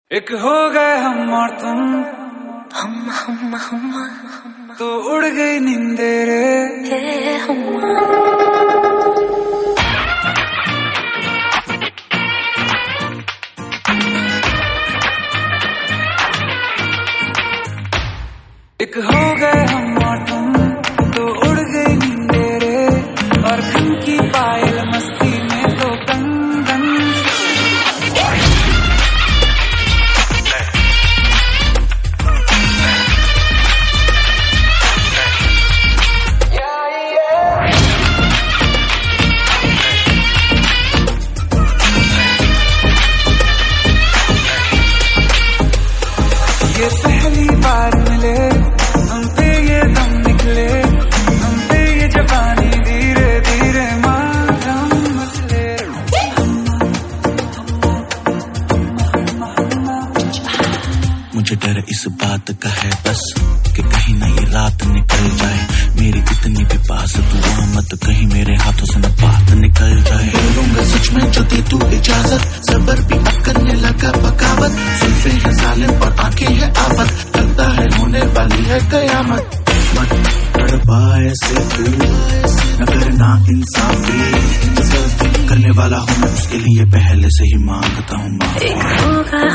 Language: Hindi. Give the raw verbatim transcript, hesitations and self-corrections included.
एक हो गए हम और तुम, हम हम हम तो उड़ गई नींदे रे हम। एक हो गए हम और तुम, तो उड़ गई नींदे रे, और धन की पायल मस्ती में तो कंगन। ये पहली बार मिले, हम पे ये दम निकले, हम पे ये जवानी धीरे धीरे मालूम मचले। मुझे डर इस बात का है बस कि कहीं ना ये रात निकल जाए, मेरी इतनी भी पास दुआ मत कहीं मेरे हाथों से न बात निकल जाए। बोलूंगा सच में जो दे तू इजाजत, सबर भी अब करने लगा बगावत, जुल्फे है जालिम और आंखें है आफत, लगता है होने वाली है कयामत। मत तड़पा ऐसे तू, न करना इंसाफी, जो गलती करने वाला हूँ मैं उसके लिए पहले से ही मांगता हूँ माफी।